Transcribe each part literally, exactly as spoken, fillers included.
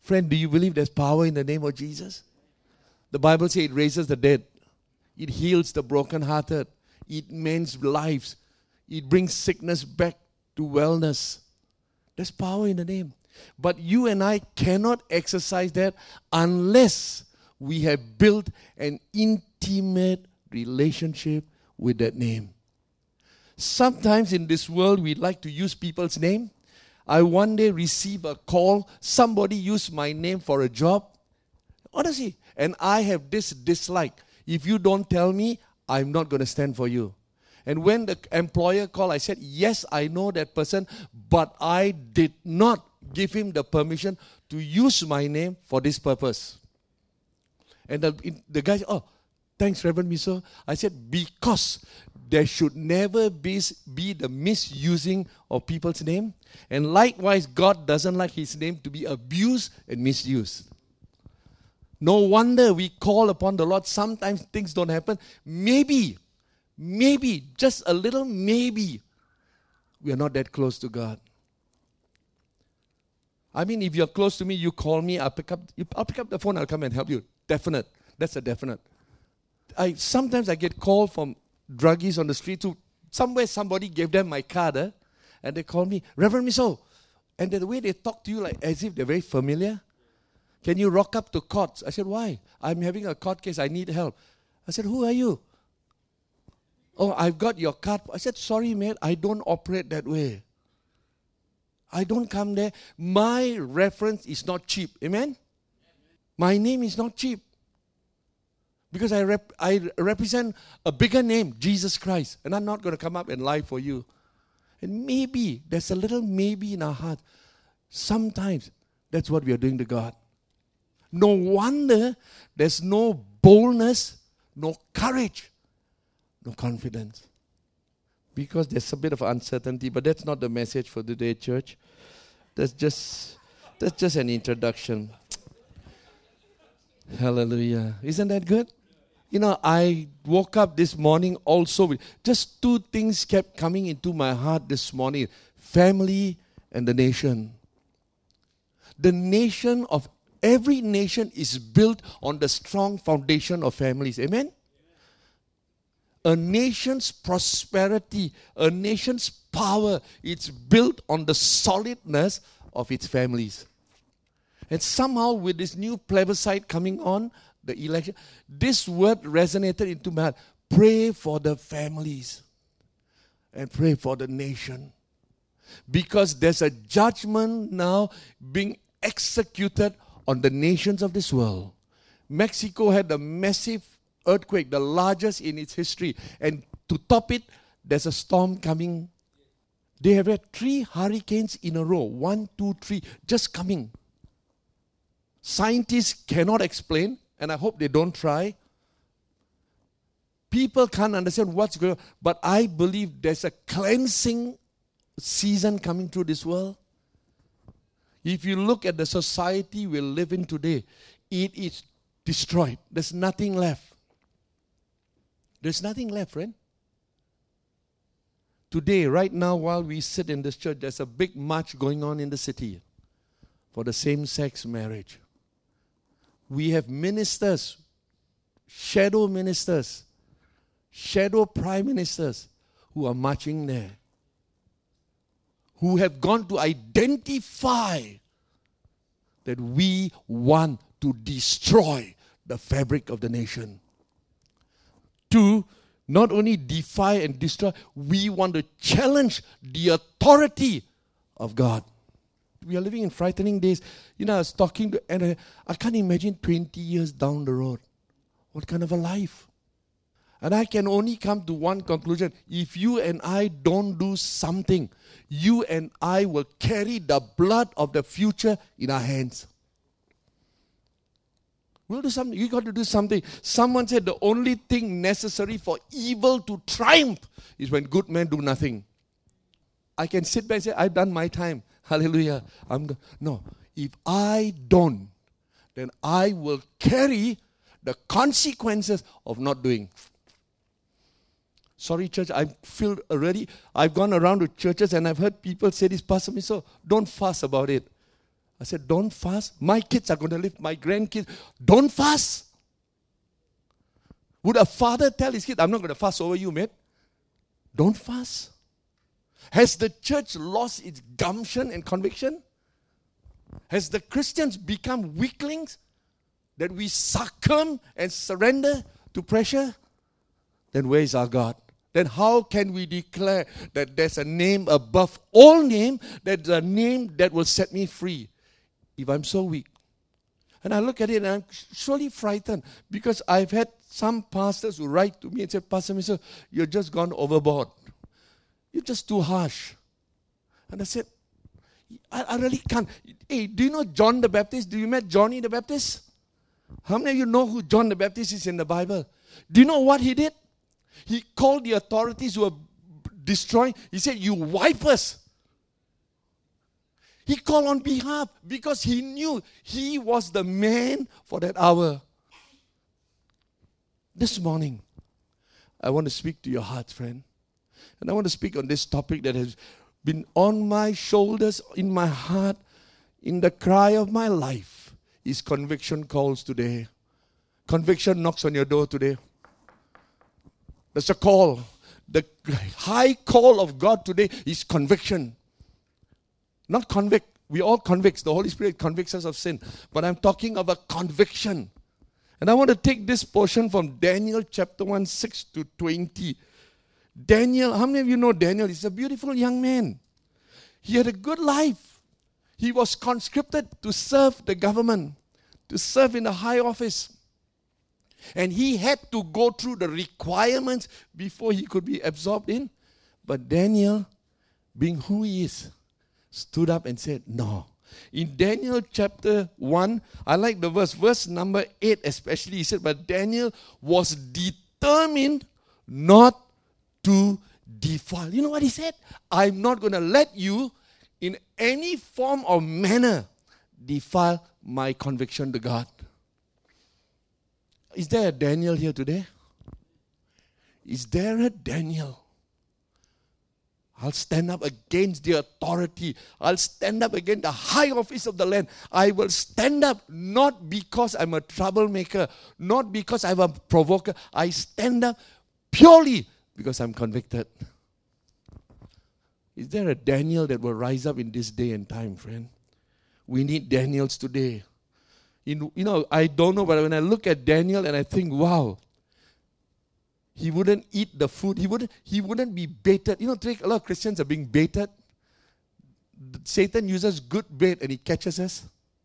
Friend, do you believe there's power in the name of Jesus? The Bible says it raises the dead. It heals the brokenhearted. It mends lives. It brings sickness back to wellness. There's power in the name. But you and I cannot exercise that unless we have built an intimate relationship with that name. Sometimes in this world, we like to use people's name. I one day received a call. Somebody used my name for a job. Honestly. And I have this dislike. If you don't tell me, I'm not going to stand for you. And when the employer called, I said, yes, I know that person, but I did not give him the permission to use my name for this purpose. And the, the guy said, oh, thanks, Reverend Miso. I said, because there should never be, be the misusing of people's name. And likewise, God doesn't like his name to be abused and misused. No wonder we call upon the Lord. Sometimes things don't happen. Maybe, maybe, just a little maybe, we are not that close to God. I mean, if you're close to me, you call me, I'll pick up, I'll pick up the phone, I'll come and help you. Definite. That's a definite. I Sometimes I get called from druggies on the street too. Somewhere somebody gave them my card, eh, and they call me, Reverend Miso. And the way they talk to you, like as if they're very familiar. Can you rock up to court? I said, why? I'm having a court case. I need help. I said, who are you? Oh, I've got your card. I said, sorry, mate, I don't operate that way. I don't come there. My reference is not cheap. Amen? My name is not cheap. Because I rep- I represent a bigger name, Jesus Christ. And I'm not going to come up and lie for you. And maybe, there's a little maybe in our heart. Sometimes, that's what we are doing to God. No wonder there's no boldness, no courage, no confidence. Because there's a bit of uncertainty, but that's not the message for today, church. That's just that's just an introduction. Hallelujah. Isn't that good? You know, I woke up this morning also with just two things kept coming into my heart this morning. Family and the nation. The nation of Every nation is built on the strong foundation of families. Amen? A nation's prosperity, a nation's power, it's built on the solidness of its families. And somehow with this new plebiscite coming on, the election, this word resonated into my heart. Pray for the families and pray for the nation. Because there's a judgment now being executed on the nations of this world. Mexico had a massive earthquake, the largest in its history. And to top it, there's a storm coming. They have had three hurricanes in a row. One, two, three, just coming. Scientists cannot explain, and I hope they don't try. People can't understand what's going on. But I believe there's a cleansing season coming through this world. If you look at the society we live in today, it is destroyed. There's nothing left. There's nothing left, friend. Today, right now, while we sit in this church, there's a big march going on in the city for the same-sex marriage. We have ministers, shadow ministers, shadow prime ministers who are marching there, who have gone to identify that we want to destroy the fabric of the nation. Two, not only defy and destroy, we want to challenge the authority of God. We are living in frightening days. You know, I was talking to, and I, I can't imagine twenty years down the road. What kind of a life? And I can only come to one conclusion. If you and I don't do something, you and I will carry the blood of the future in our hands. We'll do something. You got to do something. Someone said the only thing necessary for evil to triumph is when good men do nothing. I can sit back and say, I've done my time. Hallelujah. I'm go-. No. If I don't, then I will carry the consequences of not doing. Sorry, church, I feel already, I've gone around to churches and I've heard people say this, Pastor Miso, don't fuss about it. I said, don't fast. My kids are going to live, my grandkids. Don't fast. Would a father tell his kid, I'm not going to fast over you, mate? Don't fast. Has the church lost its gumption and conviction? Has the Christians become weaklings that we succumb and surrender to pressure? Then where is our God? Then how can we declare that there's a name above all name, that's a name that will set me free if I'm so weak? And I look at it and I'm surely frightened because I've had some pastors who write to me and say, Pastor Mister, you're just gone overboard. You're just too harsh. And I said, I, I really can't. Hey, do you know John the Baptist? Do you met Johnny the Baptist? How many of you know who John the Baptist is in the Bible? Do you know what he did? He called the authorities who were destroying. He said, you vipers. He called on behalf because he knew he was the man for that hour. This morning, I want to speak to your heart, friend. And I want to speak on this topic that has been on my shoulders, in my heart, in the cry of my life. Is conviction calls today. Conviction knocks on your door today. There's a call. The high call of God today is conviction. Not convict. We all convicts. The Holy Spirit convicts us of sin. But I'm talking of a conviction. And I want to take this portion from Daniel chapter one, six to twenty. Daniel, how many of you know Daniel? He's a beautiful young man. He had a good life. He was conscripted to serve the government, to serve in a high office. And he had to go through the requirements before he could be absorbed in. But Daniel, being who he is, stood up and said, no. In Daniel chapter one, I like the verse, verse number eight especially, he said, but Daniel was determined not to defile. You know what he said? I'm not going to let you in any form or manner defile my conviction to God. Is there a Daniel here today? Is there a Daniel? I'll stand up against the authority. I'll stand up against the high office of the land. I will stand up not because I'm a troublemaker, not because I'm a provoker. I stand up purely because I'm convicted. Is there a Daniel that will rise up in this day and time, friend? We need Daniels today. In, you know, I don't know, but when I look at Daniel and I think, wow, he wouldn't eat the food. He wouldn't, he wouldn't be baited. You know, today a lot of Christians are being baited. Satan uses good bait and he catches us.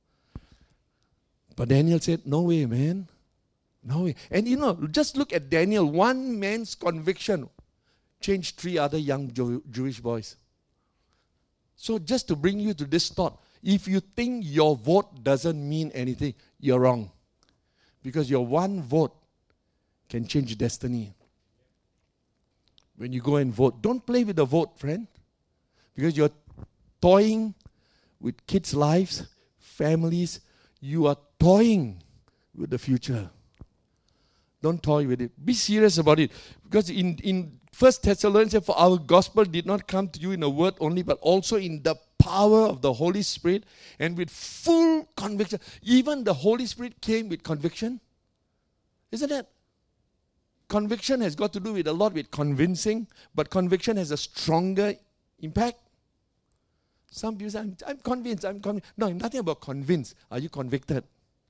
But Daniel said, no way, man. No way. And you know, just look at Daniel. One man's conviction changed three other young Jew- Jewish boys. So just to bring you to this thought, if you think your vote doesn't mean anything, you're wrong. Because your one vote can change destiny. When you go and vote, don't play with the vote, friend. Because you're toying with kids' lives, families. You are toying with the future. Don't toy with it. Be serious about it. Because in, in First Thessalonians, for our gospel did not come to you in a word only, but also in the power of the Holy Spirit and with full conviction. Even the Holy Spirit came with conviction. Isn't it? Conviction has got to do with a lot with convincing, but conviction has a stronger impact. Some people say, I'm, I'm convinced, I'm convinced. No, nothing about convinced. Are you convicted?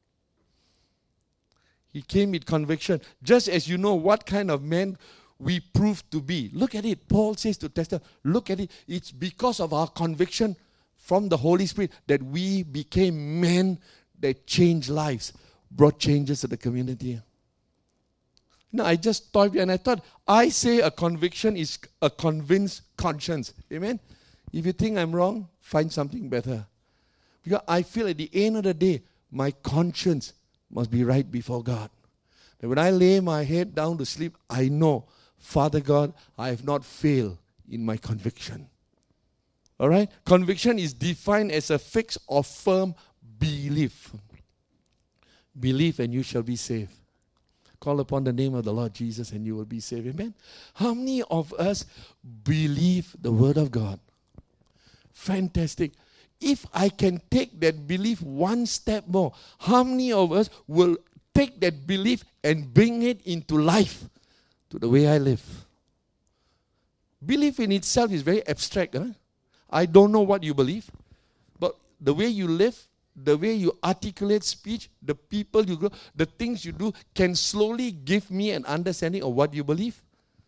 He came with conviction. Just as you know what kind of man we proved to be. Look at it. Paul says to Tester, look at it. It's because of our conviction from the Holy Spirit that we became men that changed lives, brought changes to the community. No, I just thought, and I thought, I say a conviction is a convinced conscience. Amen? If you think I'm wrong, find something better. Because I feel at the end of the day, my conscience must be right before God. That when I lay my head down to sleep, I know, Father God, I have not failed in my conviction. All right? Conviction is defined as a fixed or firm belief. Believe and you shall be saved. Call upon the name of the Lord Jesus and you will be saved. Amen? How many of us believe the word of God? Fantastic. if I can take that belief one step more, how many of us will take that belief and bring it into life, to the way I live? Belief in itself is very abstract. Huh? I don't know what you believe, but the way you live, the way you articulate speech, the people you go, the things you do can slowly give me an understanding of what you believe.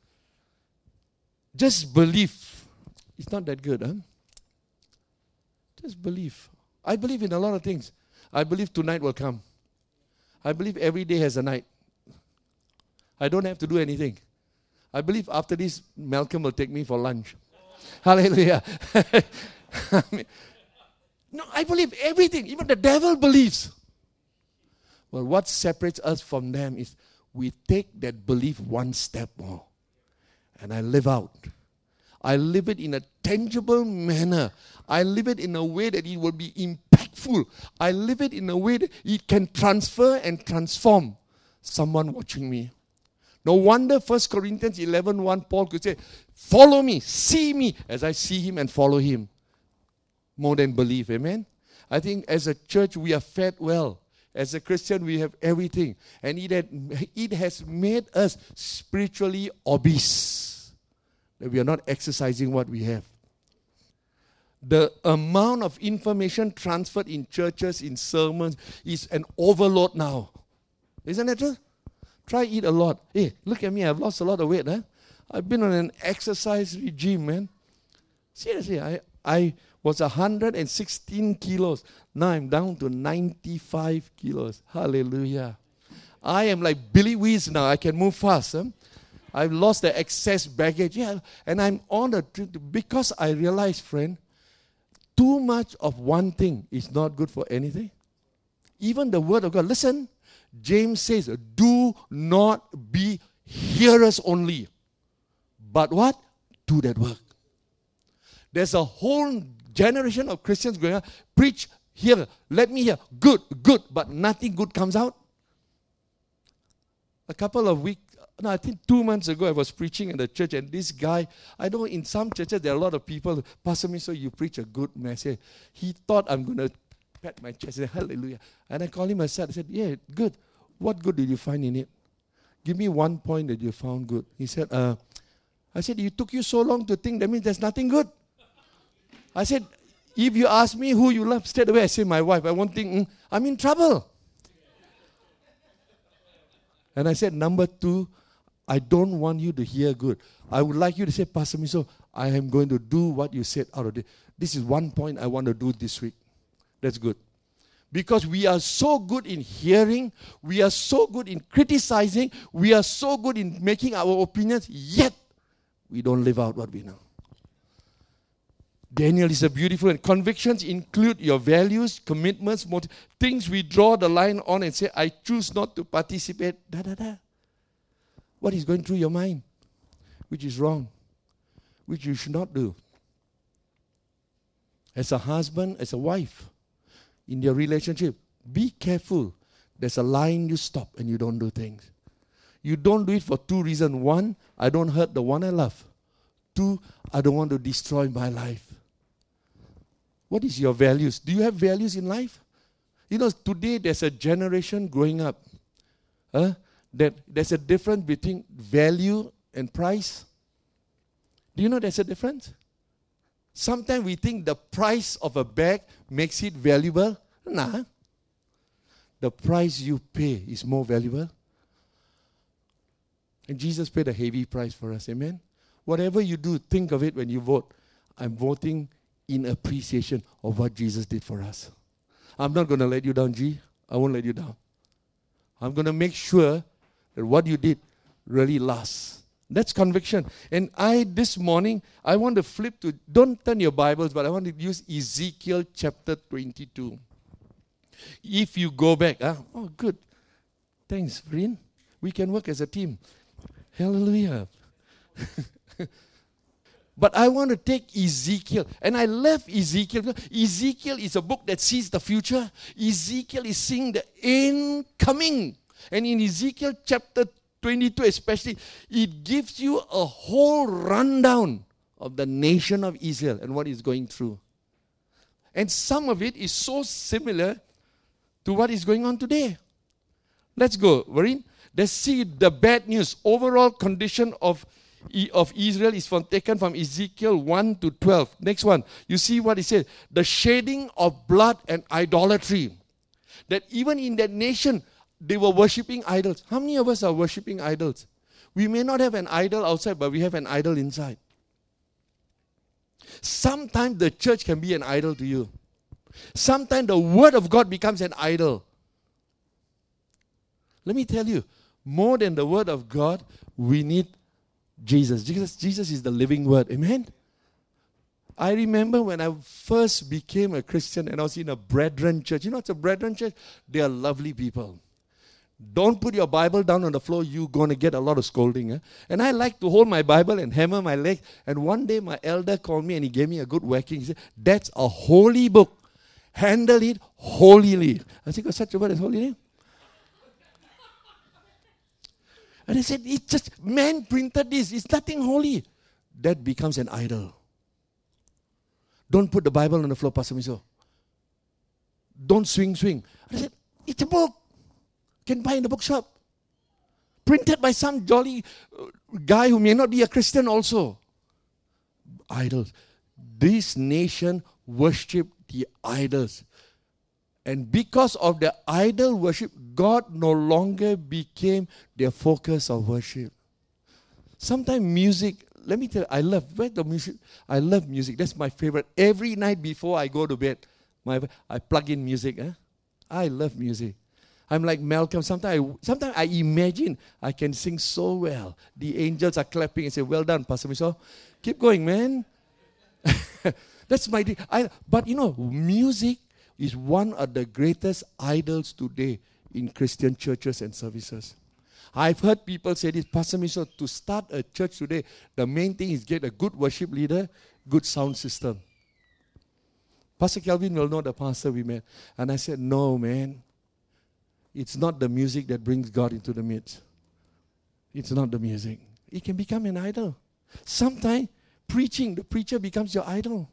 Just believe. It's not that good, huh? Just believe. I believe in a lot of things. I believe tonight will come. I believe every day has a night. I don't have to do anything. I believe after this, Malcolm will take me for lunch. Hallelujah. I mean, no, I believe everything. Even the devil believes. Well, what separates us from them is we take that belief one step more. And I live out. I live it in a tangible manner. I live it in a way that it will be impactful. I live it in a way that it can transfer and transform someone watching me. No wonder First Corinthians eleven one, Paul could say, follow me, see me as I see him and follow him. More than believe, amen? I think as a church we are fed well. As a Christian we have everything. And it, had, it has made us spiritually obese. That we are not exercising what we have. The amount of information transferred in churches, in sermons, is an overload now. Isn't that true? Try eat a lot. Hey, look at me, I've lost a lot of weight. Huh? I've been on an exercise regime, man. Seriously, I, I was one hundred sixteen kilos. Now I'm down to ninety-five kilos. Hallelujah. I am like Billy Wees now. I can move fast. Huh? I've lost the excess baggage. Yeah, and I'm on a trip to, because I realize, friend, too much of one thing is not good for anything. Even the word of God. Listen, James says, do not be hearers only, but what? Do that work. There's a whole generation of Christians going, preach, hear, let me hear, good, good, but nothing good comes out. A couple of weeks, no, I think two months ago I was preaching in the church, and this guy, I know in some churches there are a lot of people, Pastor Miso, you preach a good message. He thought I'm going to pat my chest and say, hallelujah. And I called him aside. I said, yeah, good. What good did you find in it? Give me one point that you found good. He said, uh, I said, it took you so long to think, that means there's nothing good. I said, if you ask me who you love, straight away I say my wife. I won't think, mm, I'm in trouble. And I said, number two, I don't want you to hear good. I would like you to say, Pastor Miso, I am going to do what you said out of this. This is one point I want to do this week. That's good. Because we are so good in hearing, we are so good in criticizing, we are so good in making our opinions, yet we don't live out what we know. Daniel is a beautiful, and convictions include your values, commitments, motiv- things we draw the line on and say, I choose not to participate, da da da. What is going through your mind? Which is wrong, which you should not do. As a husband, as a wife, in your relationship, be careful. There's a line you stop and you don't do things. You don't do it for two reasons. One, I don't hurt the one I love. Two, I don't want to destroy my life. What is your values? Do you have values in life? You know, today there's a generation growing up. Huh? That there's a difference between value and price. Do you know there's a difference? Sometimes we think the price of a bag makes it valuable. Nah. The price you pay is more valuable. And Jesus paid a heavy price for us. Amen? Whatever you do, think of it when you vote. I'm voting in appreciation of what Jesus did for us. I'm not going to let you down, G. I won't let you down. I'm going to make sure that what you did really lasts. That's conviction. And I, this morning, I want to flip to, don't turn your Bibles, but I want to use Ezekiel chapter twenty-two. If you go back, ah, oh, good. Thanks, Rin. We can work as a team. Hallelujah. But I want to take Ezekiel, and I love Ezekiel. Ezekiel is a book that sees the future. Ezekiel is seeing the end coming. And in Ezekiel chapter twenty-two especially, it gives you a whole rundown of the nation of Israel and what is going through. And some of it is so similar to what is going on today. Let's go, Vareen. Let's see the bad news. Overall condition of, of Israel is from, taken from Ezekiel one to twelve. Next one. You see what it says. The shedding of blood and idolatry. That even in that nation, they were worshipping idols. How many of us are worshipping idols? We may not have an idol outside, but we have an idol inside. Sometimes the church can be an idol to you. Sometimes the word of God becomes an idol. Let me tell you, more than the word of God, we need Jesus. Jesus, Jesus is the living word. Amen? I remember when I first became a Christian and I was in a brethren church. You know what's a brethren church? They are lovely people. Don't put your Bible down on the floor. You're going to get a lot of scolding. Eh? And I like to hold my Bible and hammer my leg. And one day my elder called me and he gave me a good whacking. He said, that's a holy book. Handle it holily. I said, got such a word as holy name? And I said, it's just, man printed this. It's nothing holy. That becomes an idol. Don't put the Bible on the floor, Pastor Miso. Don't swing, swing. I said, it's a book. Can buy in the bookshop. Printed by some jolly guy who may not be a Christian also. Idols. This nation worship the idols. And because of the idol worship, God no longer became their focus of worship. Sometimes music, let me tell you, I love, where's the music? I love music. That's my favorite. Every night before I go to bed, my, I plug in music. Eh? I love music. I'm like Malcolm. Sometimes I, sometimes I imagine I can sing so well. The angels are clapping and say, well done, Pastor Miso. Keep going, man. That's my thing. I, but you know, music is one of the greatest idols today in Christian churches and services. I've heard people say this, Pastor Miso, to start a church today, the main thing is get a good worship leader, good sound system. Pastor Kelvin will know the pastor we met. And I said, no, man. It's not the music that brings God into the midst. It's not the music. It can become an idol. Sometimes preaching, the preacher becomes your idol.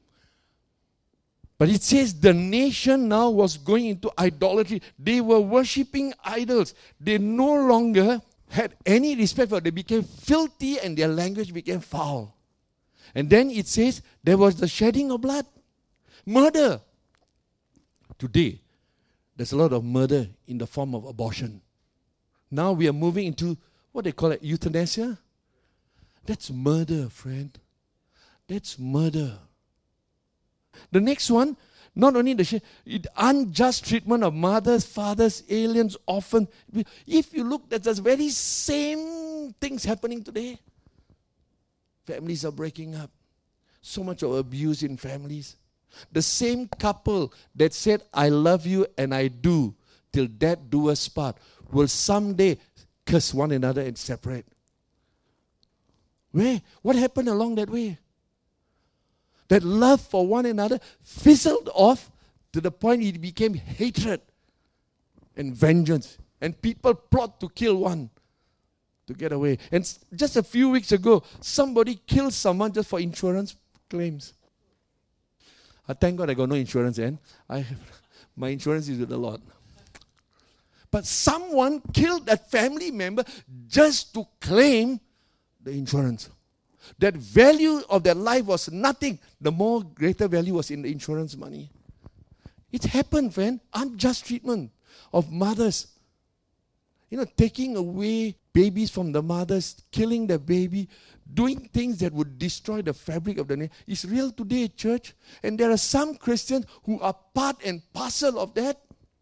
But it says the nation now was going into idolatry. They were worshipping idols. They no longer had any respect for it. They became filthy and their language became foul. And then it says there was the shedding of blood. Murder. Today, there's a lot of murder in the form of abortion. Now we are moving into what they call it, euthanasia. That's murder, friend. That's murder. The next one, not only the it, unjust treatment of mothers, fathers, aliens, orphans. If you look, that's the very same things happening today. Families are breaking up. So much of abuse in families. The same couple that said, I love you and I do, till death do us part, will someday curse one another and separate. Where? What happened along that way? That love for one another fizzled off to the point it became hatred and vengeance. And people plot to kill one to get away. And just a few weeks ago, somebody killed someone just for insurance claims. I thank God I got no insurance, and I have, my insurance is with the Lord. But someone killed that family member just to claim the insurance. That value of their life was nothing. The more greater value was in the insurance money. It happened, friend. Unjust treatment of mothers. You know, taking away babies from the mothers, killing the baby, doing things that would destroy the fabric of the nation. It's real today, church. And there are some Christians who are part and parcel of that.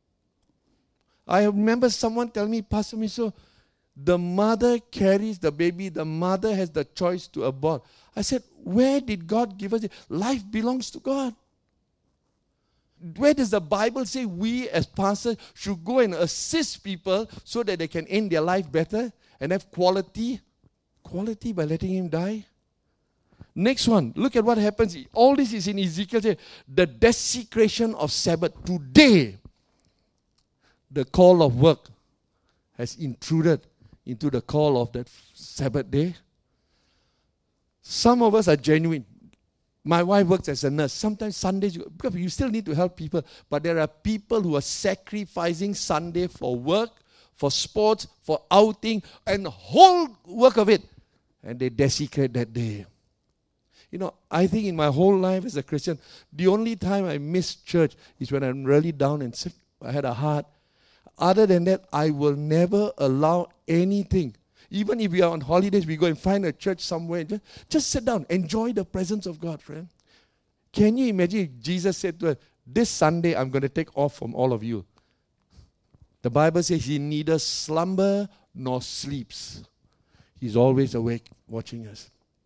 I remember someone telling me, Pastor Miso, the mother carries the baby. The mother has the choice to abort. I said, where did God give us it? Life belongs to God. Where does the Bible say we as pastors should go and assist people so that they can end their life better and have quality? Quality by letting him die? Next one, look at what happens. All this is in Ezekiel. The desecration of Sabbath. Today, the call of work has intruded into the call of that Sabbath day. Some of us are genuine. My wife works as a nurse. Sometimes Sundays, you, because you still need to help people, but there are people who are sacrificing Sunday for work, for sports, for outing, and whole work of it. And they desecrate that day. You know, I think in my whole life as a Christian, the only time I miss church is when I'm really down and sick. I had a heart. Other than that, I will never allow anything. Even if we are on holidays, we go and find a church somewhere. Just, just sit down. Enjoy the presence of God, friend. Can you imagine if Jesus said to us, this Sunday I'm going to take off from all of you. The Bible says he neither slumber nor sleeps. He's always awake watching us.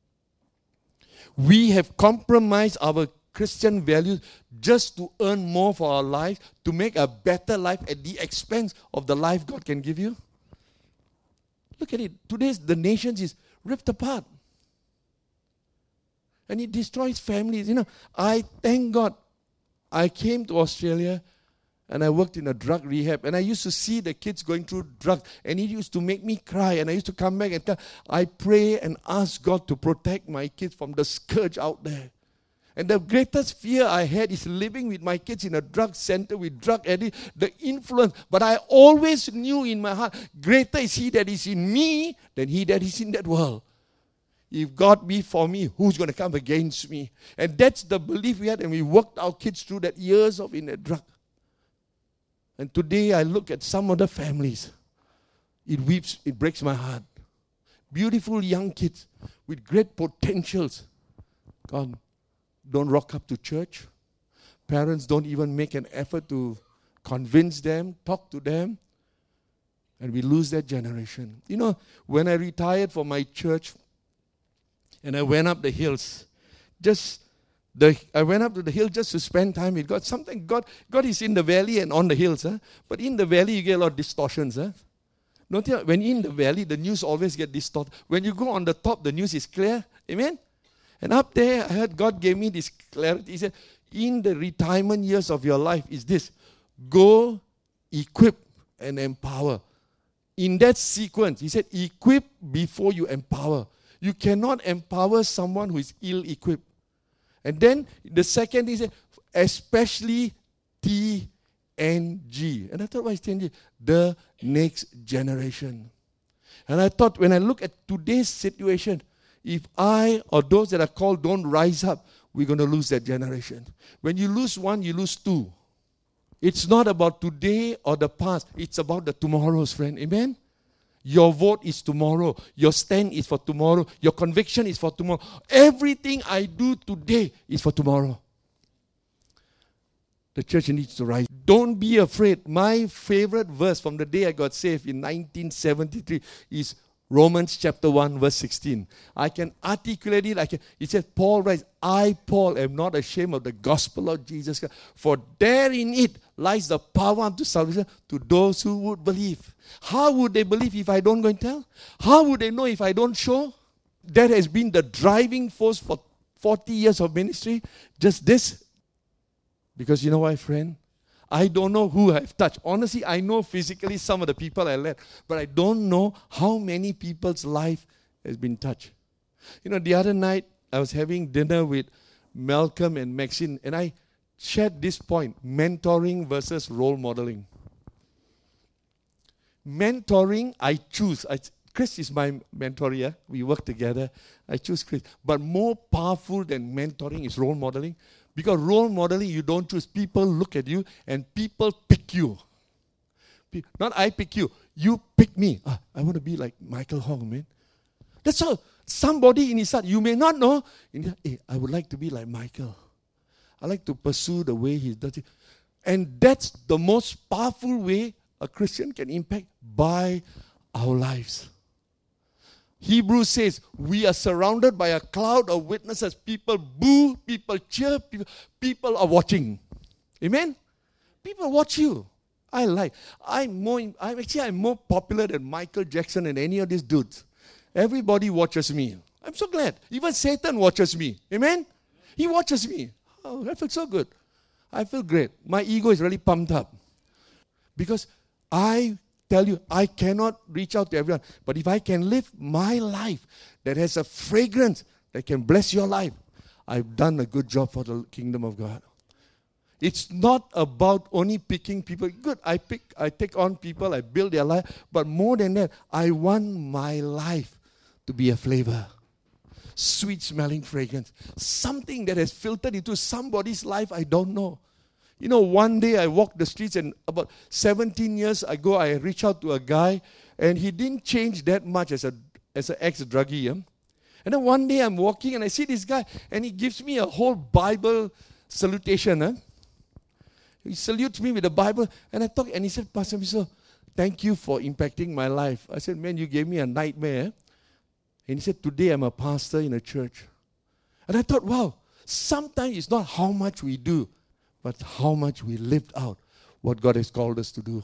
We have compromised our Christian values just to earn more for our life, to make a better life at the expense of the life God can give you. Look at it. Today's the nations is ripped apart. And it destroys families. You know, I thank God I came to Australia and I worked in a drug rehab. And I used to see the kids going through drugs. And it used to make me cry. And I used to come back and tell, I pray and ask God to protect my kids from the scourge out there. And the greatest fear I had is living with my kids in a drug center with drug addicts, the influence. But I always knew in my heart, greater is he that is in me than he that is in that world. If God be for me, who's going to come against me? And that's the belief we had, and we worked our kids through that years of in a drug. And today I look at some of the families. It weeps, it breaks my heart. Beautiful young kids with great potentials. God, don't rock up to church. Parents don't even make an effort to convince them, talk to them. And we lose that generation. You know, when I retired from my church and I went up the hills, just the I went up to the hill just to spend time with God. Sometimes God, God is in the valley and on the hills. Huh? But in the valley, you get a lot of distortions. Huh? Don't you know, when in the valley, the news always gets distorted. When you go on the top, the news is clear. Amen? And up there, I heard God gave me this clarity. He said, in the retirement years of your life is this. Go, equip, and empower. In that sequence, he said, equip before you empower. You cannot empower someone who is ill-equipped. And then the second, he said, especially T N G. And I thought, what is T N G? The next generation. And I thought, when I look at today's situation, if I or those that are called don't rise up, we're going to lose that generation. When you lose one, you lose two. It's not about today or the past. It's about the tomorrows, friend. Amen? Your vote is tomorrow. Your stand is for tomorrow. Your conviction is for tomorrow. Everything I do today is for tomorrow. The church needs to rise. Don't be afraid. My favorite verse from the day I got saved in nineteen seventy-three is Romans chapter one, verse sixteen. I can articulate it. I can, it says, Paul writes, I, Paul, am not ashamed of the gospel of Jesus Christ, for therein it lies the power unto salvation to those who would believe. How would they believe if I don't go and tell? How would they know if I don't show? That has been the driving force for forty years of ministry. Just this. Because you know why, friend? I don't know who I've touched. Honestly, I know physically some of the people I led, but I don't know how many people's life has been touched. You know, the other night, I was having dinner with Malcolm and Maxine, and I shared this point, mentoring versus role modeling. Mentoring, I choose. I, Chris is my mentor, yeah? We work together. I choose Chris. But more powerful than mentoring is role modeling. Because role modeling, you don't choose. People look at you and people pick you. Not I pick you. You pick me. Ah, I want to be like Michael Hong, man. That's all. Somebody in his heart, you may not know. In hey, I would like to be like Michael. I like to pursue the way he does it. And that's the most powerful way a Christian can impact by our lives. Hebrews says, we are surrounded by a cloud of witnesses. People boo, people cheer, people, people are watching. Amen? People watch you. I like. I'm more. I'm actually I'm more popular than Michael Jackson and any of these dudes. Everybody watches me. I'm so glad. Even Satan watches me. Amen? He watches me. Oh, I feel so good. I feel great. My ego is really pumped up. Because I tell you, I cannot reach out to everyone. But if I can live my life that has a fragrance that can bless your life, I've done a good job for the kingdom of God. It's not about only picking people. Good, I pick, I take on people, I build their life. But more than that, I want my life to be a flavor. Sweet-smelling fragrance. Something that has filtered into somebody's life I don't know. You know, one day I walked the streets and about seventeen years ago, I reached out to a guy and he didn't change that much as a as an ex-druggie. Yeah? And then one day I'm walking and I see this guy and he gives me a whole Bible salutation. Huh? He salutes me with the Bible and I talk and he said, Pastor Miso, thank you for impacting my life. I said, man, you gave me a nightmare. And he said, today I'm a pastor in a church. And I thought, wow, sometimes it's not how much we do, but how much we lived out what God has called us to do.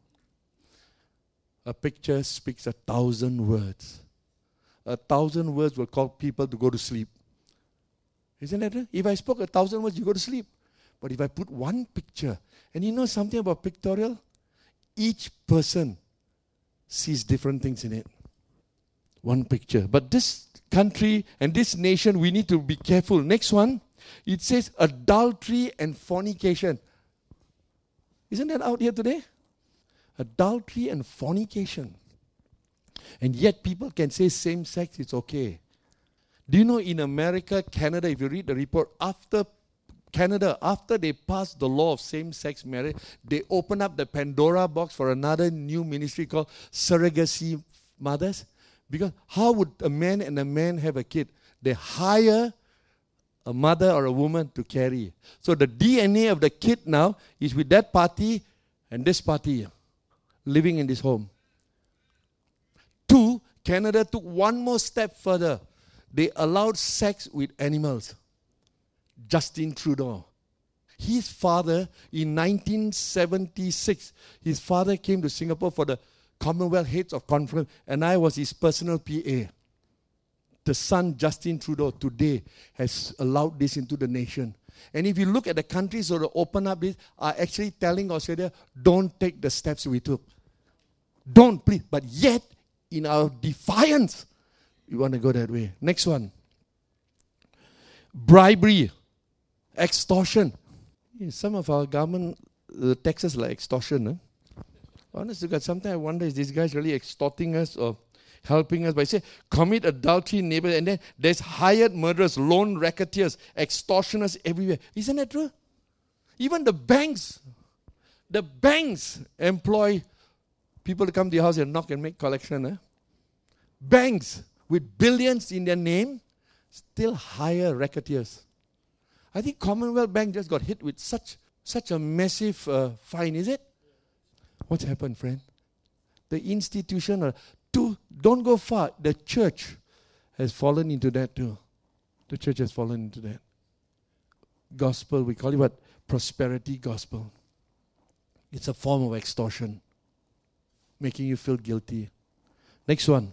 A picture speaks a thousand words. A thousand words will call people to go to sleep. Isn't that right? If I spoke a thousand words, you go to sleep. But if I put one picture, and you know something about pictorial? Each person sees different things in it. One picture. But this country and this nation, we need to be careful. Next one, it says adultery and fornication. Isn't that out here today? Adultery and fornication. And yet people can say same sex, it's okay. Do you know in America, Canada, if you read the report, after Canada, after they passed the law of same-sex marriage, they opened up the Pandora box for another new ministry called surrogacy mothers. Because how would a man and a man have a kid? They hire a mother or a woman to carry. So the D N A of the kid now is with that party and this party living in this home. Two, Canada took one more step further. They allowed sex with animals. Justin Trudeau. His father, in nineteen seventy-six, his father came to Singapore for the Commonwealth Heads of Conference, and I was his personal P A. The son, Justin Trudeau, today has allowed this into the nation. And if you look at the countries that open up this, are actually telling Australia, don't take the steps we took. Don't, please. But yet, in our defiance, we want to go that way. Next one. Bribery. Extortion. Yeah, some of our government uh, taxes like extortion. Huh? Honest to God, sometimes I wonder, is this guy really extorting us or helping us by saying, commit adultery in neighbor, and then there's hired murderers, lone racketeers, extortioners everywhere. Isn't that true? Even the banks, the banks employ people to come to your house and knock and make collection. Huh? Banks with billions in their name still hire racketeers. I think Commonwealth Bank just got hit with such such a massive uh, fine, is it? What's happened, friend? The institution, uh, to, don't go far, the church has fallen into that too. The church has fallen into that. Gospel, we call it what? Prosperity gospel. It's a form of extortion, making you feel guilty. Next one.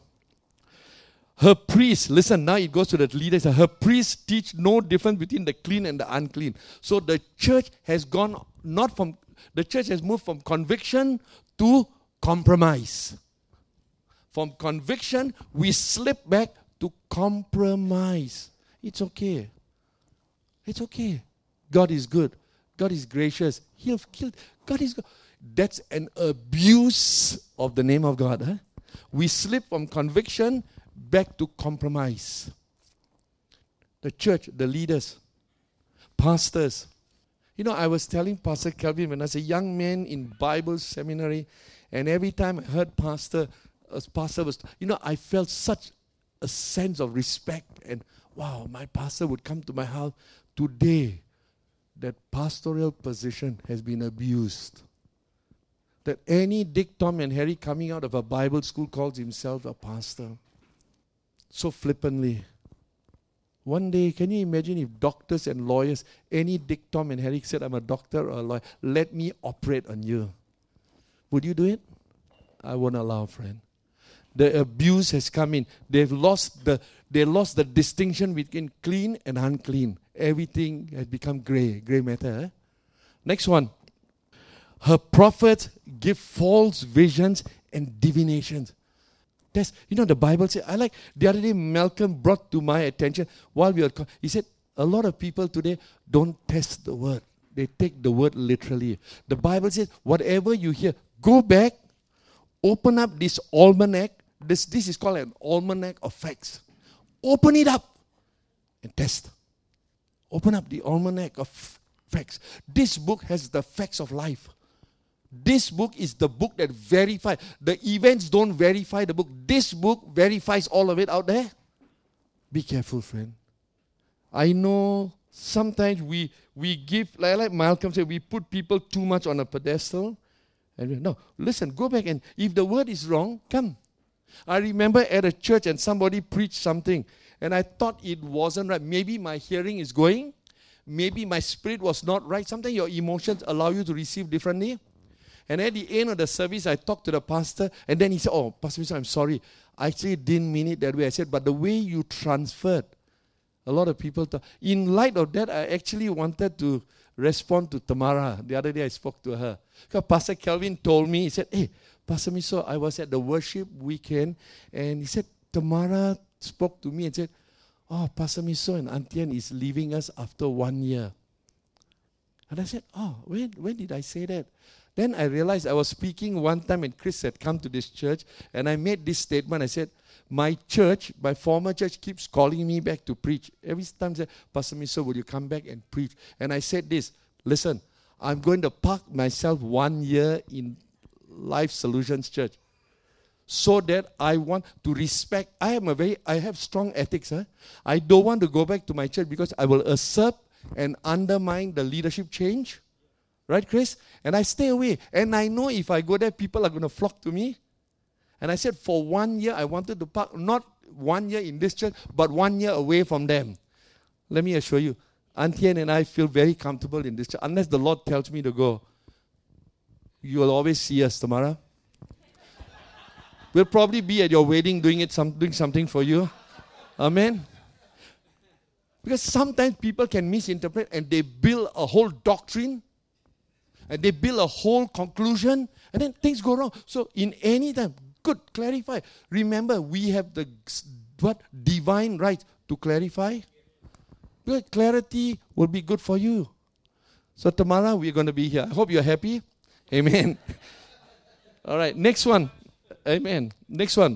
Her priests, listen, now it goes to the leaders. Her priests teach no difference between the clean and the unclean. So the church has gone, not from, the church has moved from conviction to compromise. From conviction, we slip back to compromise. It's okay. It's okay. God is good. God is gracious. He'll kill. God is good. That's an abuse of the name of God. Huh? We slip from conviction back to compromise. The church, the leaders, pastors. You know, I was telling Pastor Kelvin when I was a young man in Bible seminary, and every time I heard pastor, uh, pastor was, you know, I felt such a sense of respect, and wow, my pastor would come to my house. Today, that pastoral position has been abused. That any Dick, Tom, and Harry coming out of a Bible school calls himself a pastor. So flippantly. One day, can you imagine if doctors and lawyers, any Dick, Tom, and Harry said, I'm a doctor or a lawyer, let me operate on you. Would you do it? I won't allow, friend. The abuse has come in. They've lost the, they lost the distinction between clean and unclean. Everything has become gray, gray matter. Eh? Next one. Her prophets give false visions and divinations. That's, you know, the Bible says, I like, the other day Malcolm brought to my attention while we were, he said, A lot of people today don't test the word. They take the word literally. The Bible says, whatever you hear, go back, open up this almanac. This, this is called an almanac of facts. Open it up and test. Open up the almanac of facts. This book has the facts of life. This book is the book that verifies. The events don't verify the book. This book verifies all of it out there. Be careful, friend. I know sometimes we we give, like, like Malcolm said, we put people too much on a pedestal. And we, no, listen, go back and if the word is wrong, come. I remember at a church and somebody preached something and I thought it wasn't right. Maybe my hearing is going. Maybe my spirit was not right. Sometimes your emotions allow you to receive differently. And at the end of the service, I talked to the pastor and then he said, oh, Pastor Miso, I'm sorry. I actually didn't mean it that way. I said, but the way you transferred, a lot of people thought. In light of that, I actually wanted to respond to Tamara. The other day I spoke to her. Because Pastor Kelvin told me, he said, hey, Pastor Miso, I was at the worship weekend and he said, Tamara spoke to me and said, oh, Pastor Miso and Antian is leaving us after one year. And I said, oh, when, when did I say that? Then I realized I was speaking one time and Chris had come to this church and I made this statement. I said, my church, my former church keeps calling me back to preach. Every time I say, Pastor Miso, will you come back and preach? And I said this, listen, I'm going to park myself one year in Life Solutions Church so that I want to respect. I am a very, I have strong ethics. Huh? I don't want to go back to my church because I will usurp and undermine the leadership change. Right, Chris? And I stay away. And I know if I go there, people are going to flock to me. And I said, for one year, I wanted to park, not one year in this church, but one year away from them. Let me assure you, Antien and I feel very comfortable in this church. Unless the Lord tells me to go, you will always see us, Tamara. We'll probably be at your wedding doing it, some, doing something for you. Amen. Because sometimes people can misinterpret and they build a whole doctrine and they build a whole conclusion and then things go wrong. So in any time, good, clarify. Remember, we have the what divine right to clarify. Good clarity will be good for you. So Tamara, we're going to be here. I hope you're happy. Amen. All right, next one. Amen. Next one.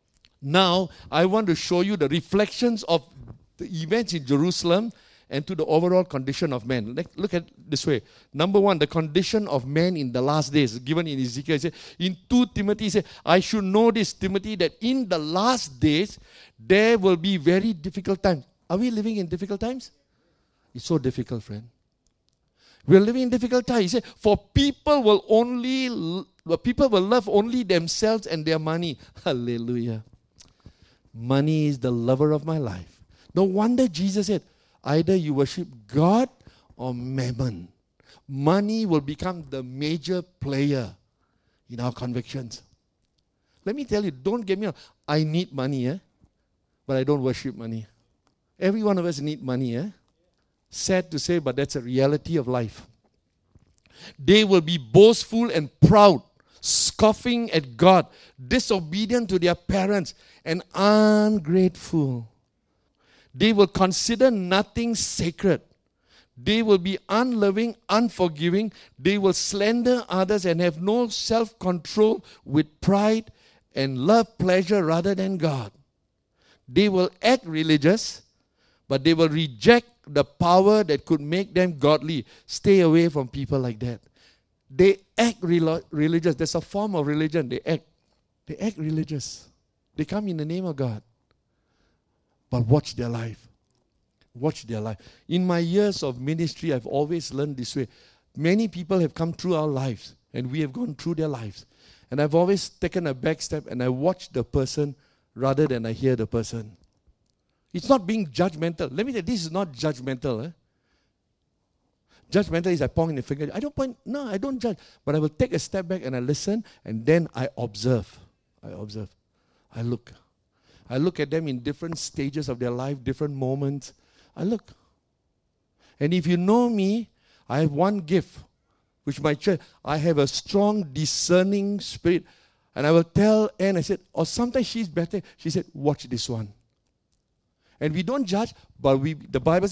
Now, I want to show you the reflections of the events in Jerusalem and to the overall condition of man. Let's look at it this way. Number one, the condition of man in the last days, given in Ezekiel. He said, in Second Timothy, he said, I should know this, Timothy, that in the last days, there will be very difficult times. Are we living in difficult times? It's so difficult, friend. We're living in difficult times. He said, for people will only, people will love only themselves and their money. Hallelujah. Money is the lover of my life. No wonder Jesus said, either you worship God or mammon. Money will become the major player in our convictions. Let me tell you, don't get me wrong. I need money, eh? But I don't worship money. Every one of us need money, eh? Sad to say, but that's a reality of life. They will be boastful and proud, scoffing at God, disobedient to their parents, and ungrateful. They will consider nothing sacred. They will be unloving, unforgiving. They will slander others and have no self-control, with pride and love pleasure rather than God. They will act religious, but they will reject the power that could make them godly. Stay away from people like that. They act re- religious. There's a form of religion. They act. They act religious. They come in the name of God. But watch their life. Watch their life. In my years of ministry, I've always learned this way. Many people have come through our lives, and we have gone through their lives. And I've always taken a back step, and I watch the person rather than I hear the person. It's not being judgmental. Let me tell you, this is not judgmental. Eh? Judgmental is I point in the finger. I don't point, no, I don't judge. But I will take a step back and I listen, and then I observe. I observe. I look. I look at them in different stages of their life, different moments. I look. And if you know me, I have one gift, which my church, I have a strong discerning spirit. And I will tell Anne, I said, or sometimes she's better. She said, watch this one. And we don't judge, but we the Bible says,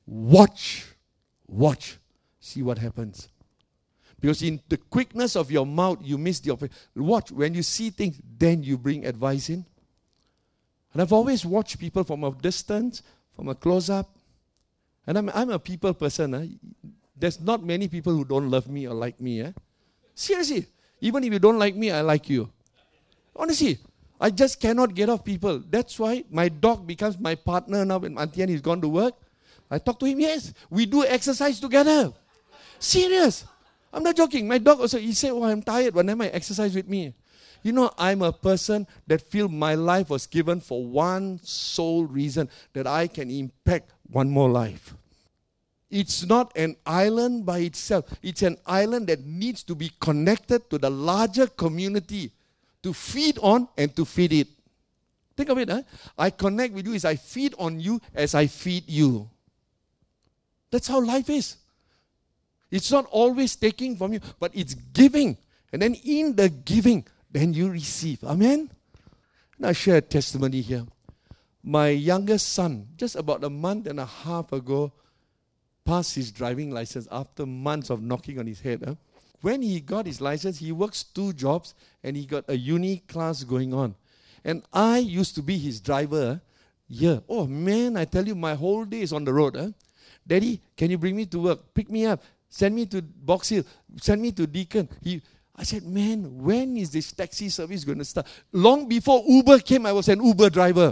watch, watch, see what happens. Because in the quickness of your mouth, you miss the opportunity. Watch, when you see things, then you bring advice in. And I've always watched people from a distance, from a close-up. And I'm, I'm a people person. Eh? There's not many people who don't love me or like me. Eh? Seriously, even if you don't like me, I like you. Honestly, I just cannot get off people. That's why my dog becomes my partner now when Auntie Ann is gone to work. I talk to him, yes, we do exercise together. Serious. I'm not joking. My dog also, he said, oh, I'm tired whenever I exercise with me. You know, I'm a person that feel my life was given for one sole reason, that I can impact one more life. It's not an island by itself. It's an island that needs to be connected to the larger community to feed on and to feed it. Think of it. Huh? I connect with you is I feed on you as I feed you. That's how life is. It's not always taking from you, but it's giving. And then in the giving, then you receive. Amen? And I share a testimony here. My youngest son, just about a month and a half ago, passed his driving license after months of knocking on his head. Huh? When he got his license, he works two jobs and he got a uni class going on. And I used to be his driver. Huh? Yeah. Oh man, I tell you, my whole day is on the road. Huh? Daddy, can you bring me to work? Pick me up. Send me to Box Hill. Send me to Deacon. He, I said, man, when is this taxi service going to start? Long before Uber came, I was an Uber driver.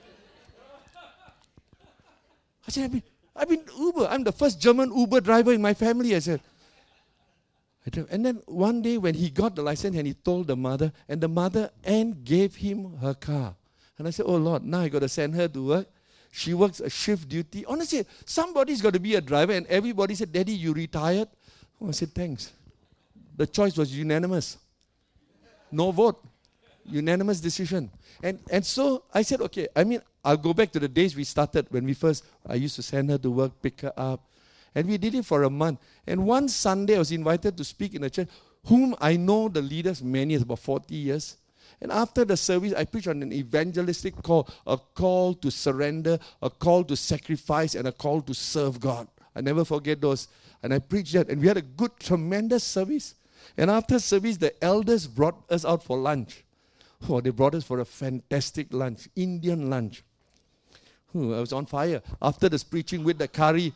I said, I've been, I've been Uber. I'm the first German Uber driver in my family. I said. And then one day when he got the license and he told the mother, and the mother and gave him her car. And I said, oh Lord, now I got to send her to work. She works a shift duty. Honestly, somebody's got to be a driver, and everybody said, Daddy, you retired? Oh, I said, thanks. The choice was unanimous. No vote. Unanimous decision. And and so I said, okay, I mean, I'll go back to the days we started when we first, I used to send her to work, pick her up. And we did it for a month. And one Sunday, I was invited to speak in a church, whom I know the leaders, many, about forty years. And after the service, I preached on an evangelistic call, a call to surrender, a call to sacrifice, and a call to serve God. I never forget those. And I preached that. And we had a good, tremendous service. And after service, the elders brought us out for lunch. Oh, they brought us for a fantastic lunch, Indian lunch. Oh, I was on fire after this preaching with the curry.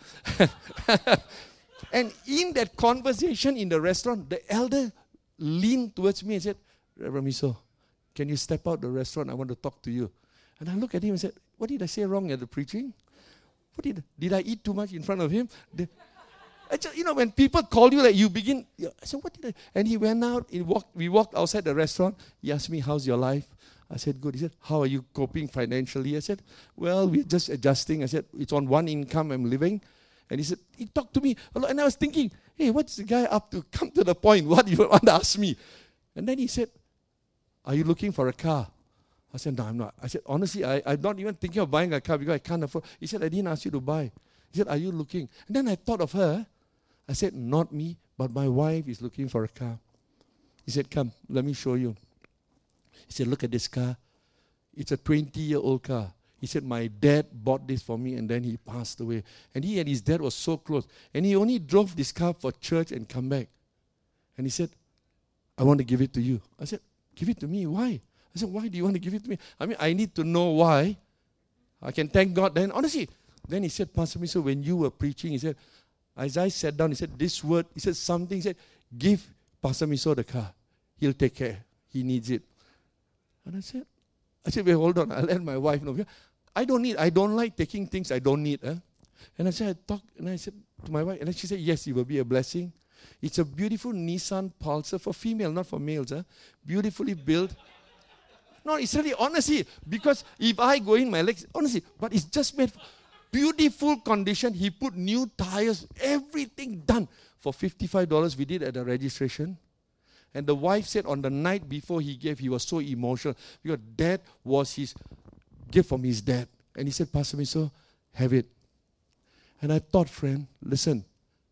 And in that conversation in the restaurant, the elder leaned towards me and said, Reverend Miso, can you step out the restaurant? I want to talk to you. And I looked at him and said, what did I say wrong at the preaching? What did, did I eat too much in front of him? Did, I just, you know, when people call you, like you begin, I said, what did I? And he went out, he walked, we walked outside the restaurant. He asked me, how's your life? I said, good. He said, how are you coping financially? I said, well, we're just adjusting. I said, it's on one income I'm living. And he said, he talked to me a lot. And I was thinking, hey, what's the guy up to? Come to the point. What do you want to ask me? And then he said, are you looking for a car? I said, no, I'm not. I said, honestly, I, I'm not even thinking of buying a car because I can't afford. He said, I didn't ask you to buy. He said, are you looking? And then I thought of her. I said, not me, but my wife is looking for a car. He said, come, let me show you. He said, look at this car. It's a twenty-year-old car. He said, my dad bought this for me and then he passed away. And he and his dad was so close. And he only drove this car for church and come back. And he said, I want to give it to you. I said, give it to me. Why? I said, why do you want to give it to me? I mean, I need to know why. I can thank God. Then, honestly, then he said, Pastor Miso, when you were preaching, he said, as I sat down, he said, this word, he said something, he said, give Pastor Miso the car. He'll take care. He needs it. And I said, I said, wait, hold on. I'll let my wife know. I don't need, I don't like taking things I don't need. Eh? And I said, I talked, and I said to my wife, and then she said, yes, it will be a blessing. It's a beautiful Nissan Pulsar for female, not for males. Eh? Beautifully built. No, it's really, honestly, because if I go in my legs, honestly, but it's just made beautiful condition. He put new tires, everything done. For fifty-five dollars, we did at the registration. And the wife said on the night before he gave, he was so emotional because that was his gift from his dad. And he said, Pastor Miso, have it. And I thought, friend, listen,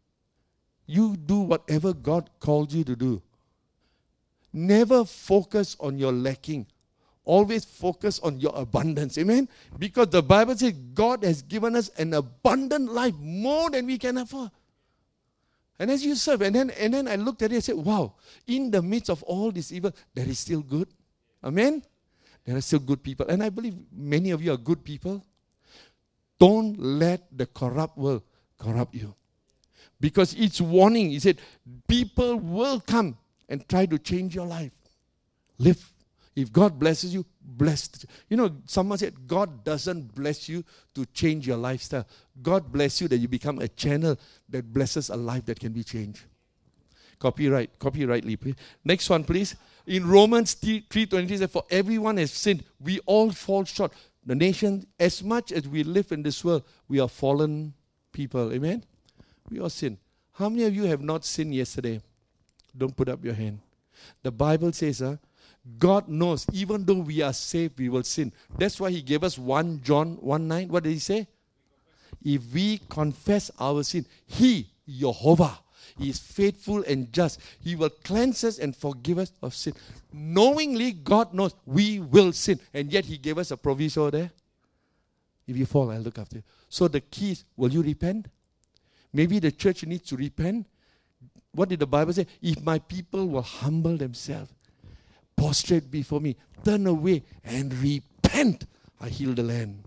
you do whatever God called you to do. Never focus on your lacking. always focus on your abundance. Amen? Because the Bible says God has given us an abundant life, more than we can afford. And as you serve, and then, and then I looked at it and said, wow, in the midst of all this evil, there is still good. Amen? There are still good people. And I believe many of you are good people. Don't let the corrupt world corrupt you. Because it's warning. He said, people will come and try to change your life. Live. If God blesses you, blessed. You know, someone said, God doesn't bless you to change your lifestyle. God bless you that you become a channel that blesses a life that can be changed. Copyright, copyrightly, please. Next one, please. In Romans three twenty, it says, for everyone has sinned. We all fall short. The nation, as much as we live in this world, we are fallen people. Amen? We all sin. How many of you have not sinned yesterday? Don't put up your hand. The Bible says, uh, God knows, even though we are saved, we will sin. That's why He gave us First John one nine. What did He say? If we confess our sin, He, Jehovah, He is faithful and just. He will cleanse us and forgive us of sin. Knowingly, God knows we will sin. And yet He gave us a proviso there. If you fall, I'll look after you. So the key is, will you repent? Maybe the church needs to repent. What did the Bible say? If my people will humble themselves, prostrate before me, turn away and repent, I heal the land.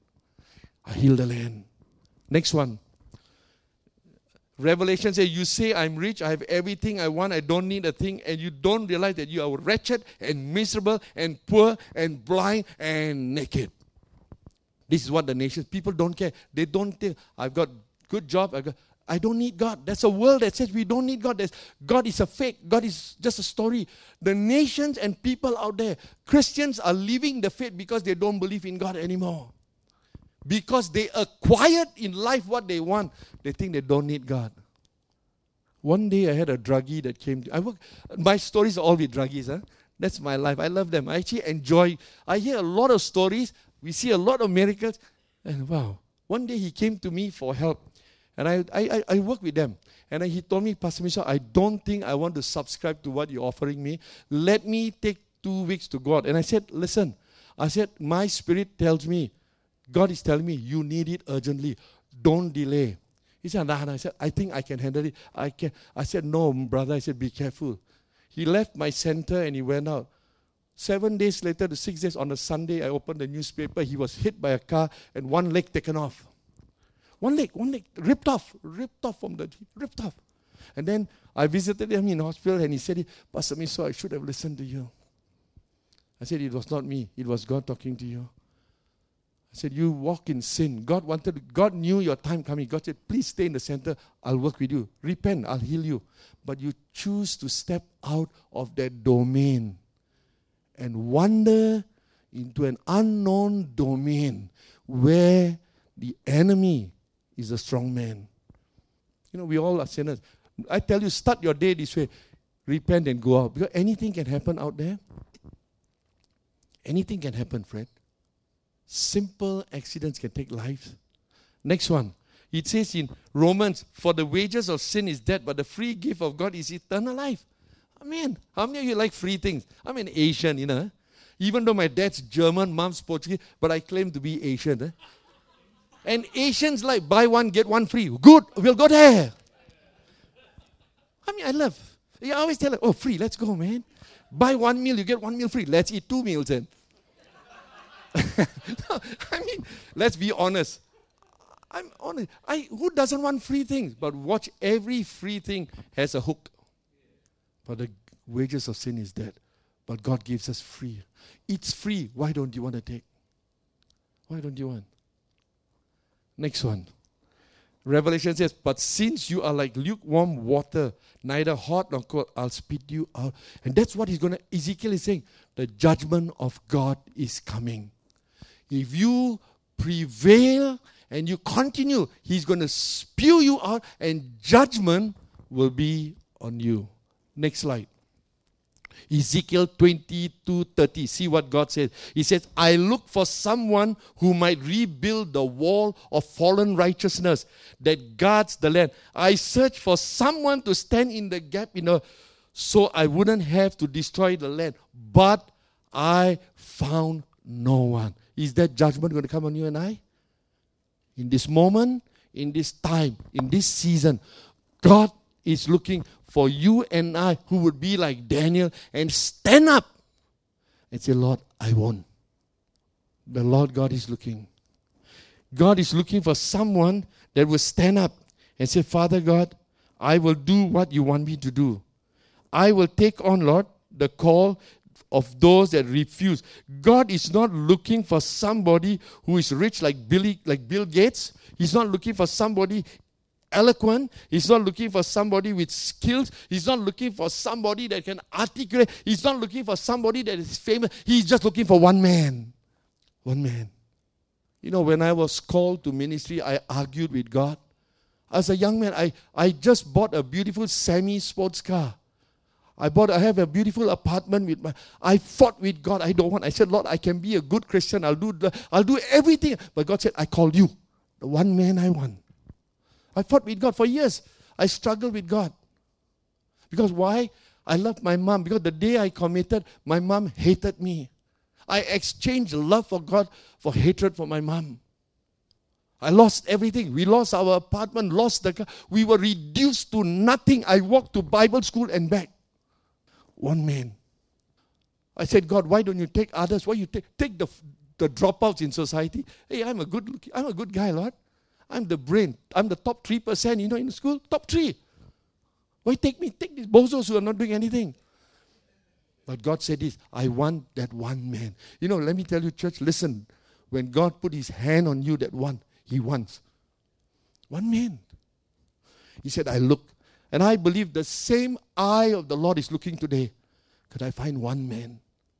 I heal the land. Next one. Revelation says, you say I'm rich, I have everything I want, I don't need a thing, and you don't realize that you are wretched and miserable and poor and blind and naked. This is what the nations, people don't care. They don't think, I've got good job, I've got, I don't need God. That's a world that says we don't need God. There's, God is a fake. God is just a story. The nations and people out there, Christians are leaving the faith because they don't believe in God anymore. Because they acquired in life what they want. They think they don't need God. One day I had a druggie that came. To, I work. My stories are all with druggies. Huh? That's my life. I love them. I actually enjoy. I hear a lot of stories. We see a lot of miracles. And wow. One day he came to me for help. And I, I, I work with them. And he told me, Pastor Misha, I don't think I want to subscribe to what you're offering me. Let me take two weeks to God. And I said, listen. I said, my spirit tells me, God is telling me, you need it urgently. Don't delay. He said, nah, nah. I said, I think I can handle it. I can. I said, no, brother. I said, be careful. He left my center and he went out. Seven days later, the six days on a Sunday, I opened the newspaper. He was hit by a car and one leg taken off. One leg, one leg, ripped off, ripped off from the, ripped off. And then I visited him in hospital and he said, Pastor Miso, I should have listened to you. I said, it was not me. It was God talking to you. I said, you walk in sin. God wanted, God knew your time coming. God said, please stay in the center. I'll work with you. Repent, I'll heal you. But you choose to step out of that domain and wander into an unknown domain where the enemy is a strong man. You know, we all are sinners. I tell you, start your day this way. Repent and go out. Because anything can happen out there. Anything can happen, friend. Simple accidents can take lives. Next one. It says in Romans, for the wages of sin is death, but the free gift of God is eternal life. I mean, how many of you like free things? I'm an Asian, you know. Even though my dad's German, mom's Portuguese, but I claim to be Asian. Eh? And Asians like buy one, get one free. Good, we'll go there. I mean, I love. I always tell them, oh, free, let's go, man. Buy one meal, you get one meal free. Let's eat two meals then. No, I mean, let's be honest. I'm honest. I, who doesn't want free things? But watch, every free thing has a hook. But the wages of sin is death. But God gives us free. It's free. Why don't you want to take? Why don't you want? Next one. Revelation says, but since you are like lukewarm water, neither hot nor cold, I'll spit you out. And that's what he's going to, Ezekiel is saying, the judgment of God is coming. If you prevail and you continue, he's going to spew you out and judgment will be on you. Next slide. Ezekiel twenty-two thirty. See what God says. He says, I look for someone who might rebuild the wall of fallen righteousness that guards the land. I search for someone to stand in the gap, you know, so I wouldn't have to destroy the land. But I found no one. Is that judgment going to come on you and I? In this moment, in this time, in this season, God is looking for you and I who would be like Daniel and stand up and say, Lord, I won't. The Lord God is looking. God is looking for someone that will stand up and say, Father God, I will do what you want me to do. I will take on, Lord, the call of those that refuse. God is not looking for somebody who is rich like Billy, like Bill Gates. He's not looking for somebody eloquent. He's not looking for somebody with skills. He's not looking for somebody that can articulate. He's not looking for somebody that is famous. He's just looking for one man. One man. You know, when I was called to ministry, I argued with God. As a young man, I, I just bought a beautiful semi-sports car. I bought, I have a beautiful apartment with my, I fought with God. I don't want, I said, Lord, I can be a good Christian. I'll do, the, I'll do everything. But God said, I called you. The one man I want. I fought with God for years. I struggled with God. Because why? I loved my mom. Because the day I committed, my mom hated me. I exchanged love for God for hatred for my mom. I lost everything. We lost our apartment, lost the car. We were reduced to nothing. I walked to Bible school and back. One man. I said, God, why don't you take others? Why you take take the the dropouts in society? Hey, I'm a good I'm a good guy, Lord. I'm the brain. I'm the top three percent, you know, in the school. Top three. Why take me? Take these bozos who are not doing anything. But God said this, I want that one man. You know, let me tell you, church, listen. When God put his hand on you, that one, he wants. One man. He said, I look. And I believe the same eye of the Lord is looking today. Could I find one man?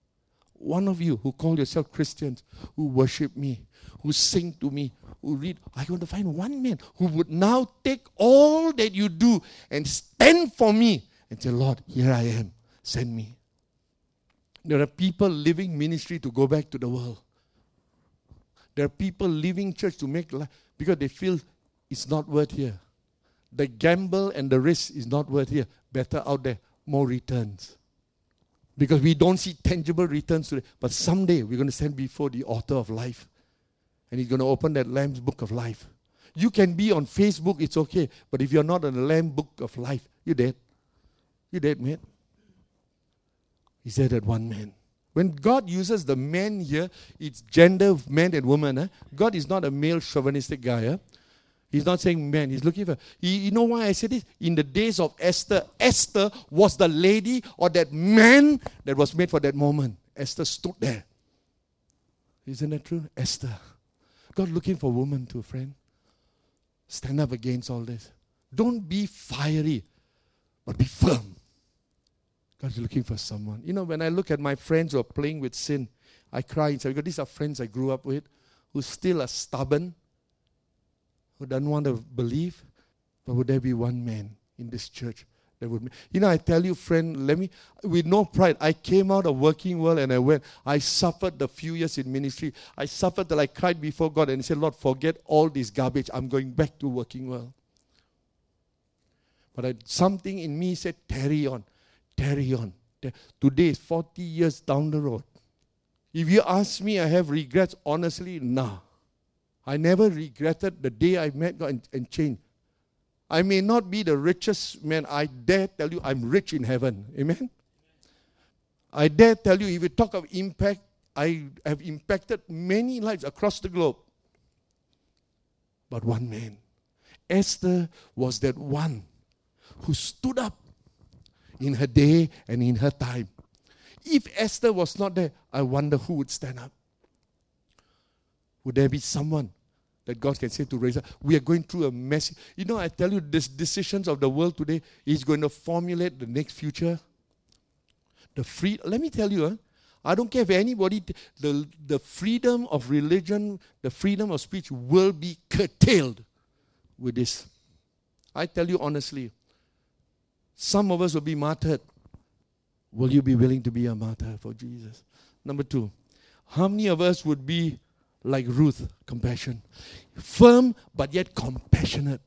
One of you who call yourself Christians, who worship me, who sing to me, who read. I want to find one man who would now take all that you do and stand for me and say, Lord, here I am. Send me. There are people leaving ministry to go back to the world. There are people leaving church to make life because they feel it's not worth here. The gamble and the risk is not worth here. Better out there, more returns. Because we don't see tangible returns today. But someday we're going to stand before the author of life. And he's going to open that Lamb's book of life. You can be on Facebook, it's okay. But if you're not on the Lamb book of life, you're dead. You're dead, man. He said that one man. When God uses the man here, it's gender of man and woman. Eh? God is not a male chauvinistic guy. Eh? He's not saying man. He's looking for... He, you know why I said this? In the days of Esther, Esther was the lady or that man that was made for that moment. Esther stood there. Isn't that true? Esther. God looking for women too, friend. Stand up against all this. Don't be fiery, but be firm. God's looking for someone. You know, when I look at my friends who are playing with sin, I cry inside because these are friends I grew up with who still are stubborn, who don't want to believe. But would there be one man in this church that would... You know, I tell you, friend, let me... With no pride, I came out of working world and I went. I suffered the few years in ministry. I suffered till I cried before God and said, Lord, forget all this garbage. I'm going back to working world. But I, something in me said, carry on. Carry on. Today is forty years down the road. If you ask me, I have regrets. Honestly, no. I never regretted the day I met God and, and changed. I may not be the richest man. I dare tell you I'm rich in heaven. Amen? I dare tell you, if you talk of impact, I have impacted many lives across the globe. But one man. Esther was that one who stood up in her day and in her time. If Esther was not there, I wonder who would stand up. Would there be someone that God can say to raise up? We are going through a mess. You know, I tell you, these decisions of the world today is going to formulate the next future. The free. Let me tell you, huh? I don't care if anybody, the, the freedom of religion, the freedom of speech will be curtailed with this. I tell you honestly, some of us will be martyred. Will you be willing to be a martyr for Jesus? Number two, how many of us would be like Ruth, compassion? Firm, but yet compassionate.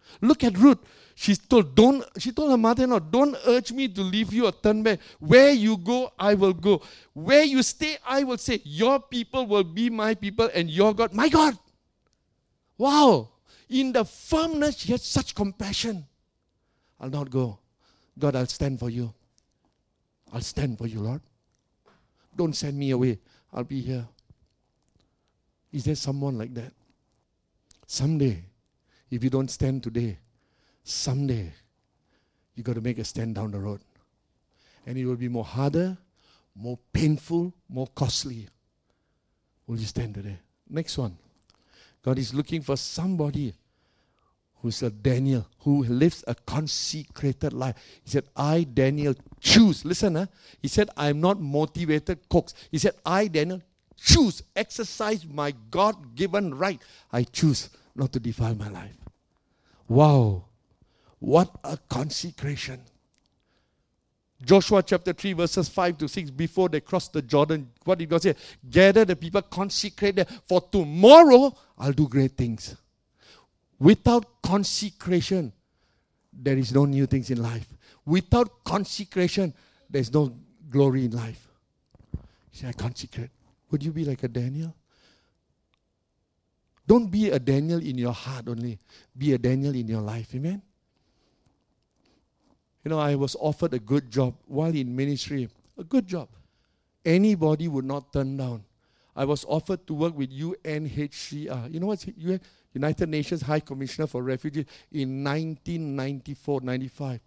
Look at Ruth. She told, don't, she told her mother-in-law, don't urge me to leave you or turn back. Where you go, I will go. Where you stay, I will stay. Your people will be my people and your God, my God. Wow. In the firmness, she had such compassion. I'll not go. God, I'll stand for you. I'll stand for you, Lord. Don't send me away. I'll be here. Is there someone like that? Someday, if you don't stand today, someday, you got to make a stand down the road. And it will be more harder, more painful, more costly. Will you stand today? Next one. God is looking for somebody who's a Daniel, who lives a consecrated life. He said, I, Daniel, choose. Listen, huh? He said, I'm not motivated coax. He said, I, Daniel, choose, exercise my God-given right. I choose not to defile my life. Wow. What a consecration. Joshua chapter three, verses five to six, before they crossed the Jordan, what did God say? Gather the people, consecrate them, for tomorrow I'll do great things. Without consecration, there is no new things in life. Without consecration, there is no glory in life. You say, I consecrate. Would you be like a Daniel? Don't be a Daniel in your heart only. Be a Daniel in your life. Amen? You know, I was offered a good job while in ministry. A good job. Anybody would not turn down. I was offered to work with U N H C R. You know what's U N? United Nations High Commissioner for Refugees in nineteen ninety-four ninety-five.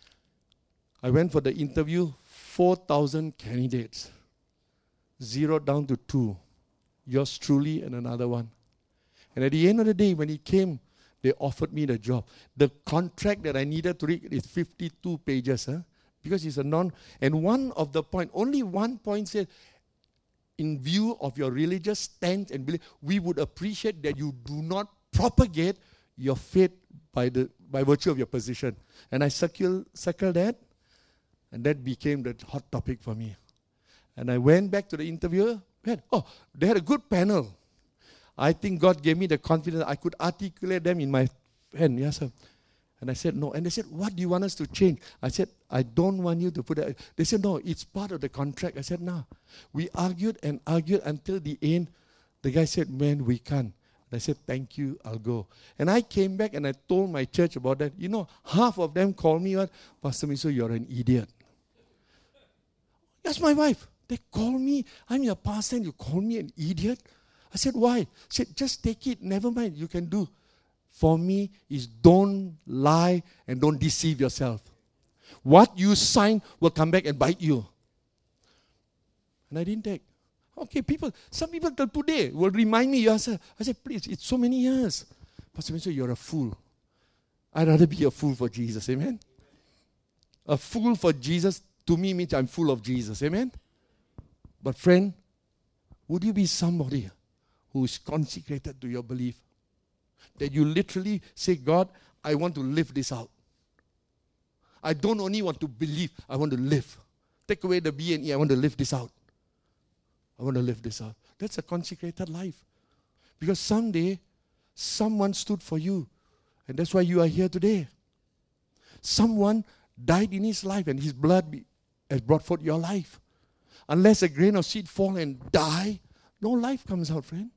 I went for the interview, four thousand candidates. Zero down to two. Yours truly and another one. And at the end of the day, when it came, they offered me the job. The contract that I needed to read is fifty-two pages, huh? Because it's a non... And one of the point, only one point said, in view of your religious stance and belief, we would appreciate that you do not propagate your faith by the by virtue of your position. And I circle, circle that, and that became the hot topic for me. And I went back to the interviewer. Man, oh, they had a good panel. I think God gave me the confidence I could articulate them in my hand. Yes, sir. And I said, no. And they said, what do you want us to change? I said, I don't want you to put it. They said, no, it's part of the contract. I said, no. We argued and argued until the end. The guy said, man, we can't. I said, thank you, I'll go. And I came back and I told my church about that. You know, half of them called me, what? Pastor Miso, you're an idiot. That's my wife. They call me, I'm your pastor and you call me an idiot? I said, why? I said, just take it, never mind, you can do. For me, is don't lie and don't deceive yourself. What you sign will come back and bite you. And I didn't take. Okay, people, some people till today will remind me, I said, I said, please, it's so many years. Pastor Miso, you're a fool. I'd rather be a fool for Jesus, amen? A fool for Jesus, to me, means I'm full of Jesus, amen? But friend, would you be somebody who is consecrated to your belief? That you literally say, God, I want to live this out. I don't only want to believe, I want to live. Take away the B and E, I want to live this out. I want to live this out. That's a consecrated life. Because someday, someone stood for you. And that's why you are here today. Someone died in his life and his blood be, has brought forth your life. Unless a grain of seed fall and die, no life comes out, friend.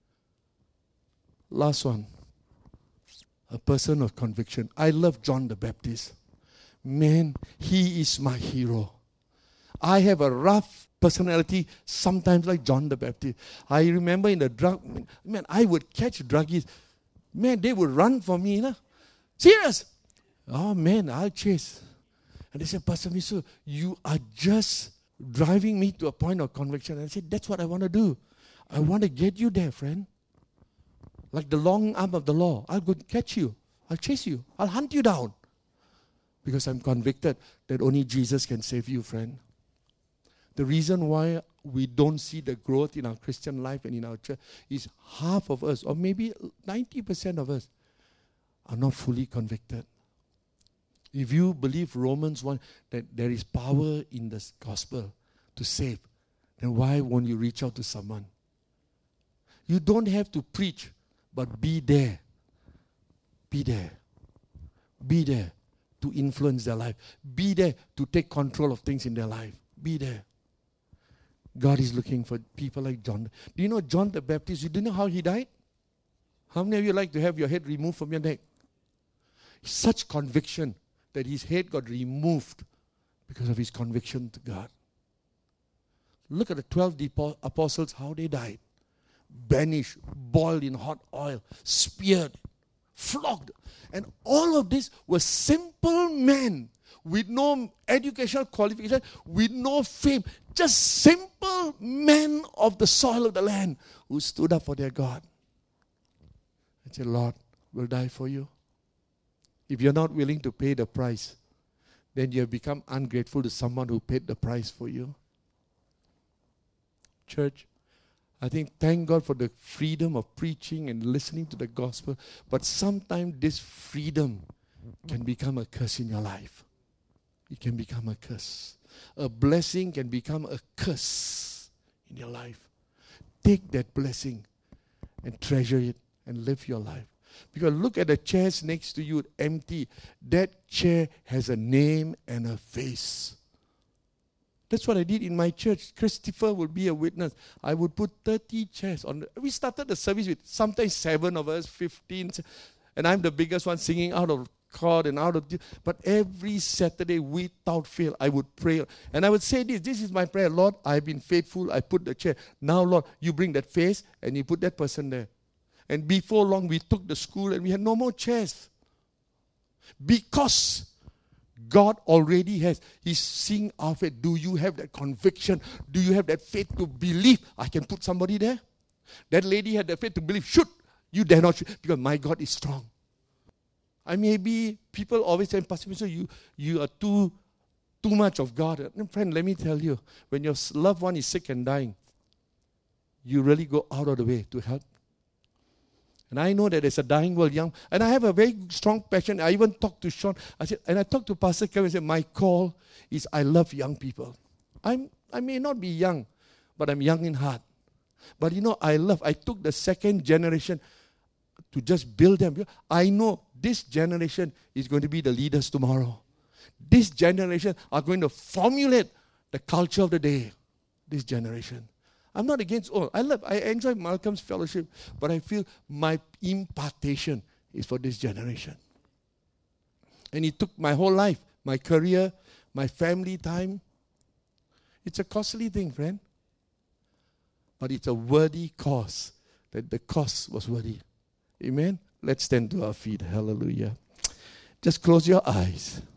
Last one. A person of conviction. I love John the Baptist. Man, he is my hero. I have a rough personality, sometimes like John the Baptist. I remember in the drug, man, I would catch druggies. Man, they would run for me. You know? Serious. Oh, man, I'll chase. And they said, Pastor Miso, you are just driving me to a point of conviction. And I said, that's what I want to do. I want to get you there, friend. Like the long arm of the law. I'll go catch you. I'll chase you. I'll hunt you down. Because I'm convicted that only Jesus can save you, friend. The reason why we don't see the growth in our Christian life and in our church is half of us, or maybe ninety percent of us, are not fully convicted. If you believe Romans one, that there is power in the gospel to save, then why won't you reach out to someone? You don't have to preach, but be there. Be there. Be there to influence their life. Be there to take control of things in their life. Be there. God is looking for people like John. Do you know John the Baptist? You do know how he died? How many of you like to have your head removed from your neck? Such conviction that his head got removed because of his conviction to God. Look at the twelve apostles, how they died. Banished, boiled in hot oil, speared, flogged. And all of this were simple men with no educational qualification, with no fame. Just simple men of the soil of the land who stood up for their God. I said, Lord, we'll die for you. If you're not willing to pay the price, then you have become ungrateful to someone who paid the price for you. Church, I think thank God for the freedom of preaching and listening to the gospel. But sometimes this freedom can become a curse in your life. It can become a curse. A blessing can become a curse in your life. Take that blessing and treasure it and live your life. Because look at the chairs next to you, empty. That chair has a name and a face. That's what I did in my church. Christopher will be a witness. I would put thirty chairs on. The, we started the service with sometimes seven of us, fifteen. And I'm the biggest one singing out of chord and out of... But every Saturday, without fail, I would pray. And I would say this, this is my prayer. Lord, I've been faithful. I put the chair. Now, Lord, you bring that face and you put that person there. And before long, we took the school and we had no more chairs. Because God already has. He's seeing our faith. Do you have that conviction? Do you have that faith to believe I can put somebody there? That lady had the faith to believe. Shoot. You dare not shoot. Because my God is strong. I may be, people always say, Pastor, so you, you are too, too much of God. And friend, let me tell you, when your loved one is sick and dying, you really go out of the way to help. And I know that there's a dying world, young. And I have a very strong passion. I even talked to Sean. I said, and I talked to Pastor Kevin. I said, my call is I love young people. I'm, I may not be young, but I'm young in heart. But you know, I love, I took the second generation to just build them. I know this generation is going to be the leaders tomorrow. This generation are going to formulate the culture of the day. This generation. I'm not against all. I love, I enjoy Malcolm's fellowship, but I feel my impartation is for this generation. And it took my whole life, my career, my family time. It's a costly thing, friend. But it's a worthy cause, that the cost was worthy. Amen? Let's stand to our feet. Hallelujah. Just close your eyes.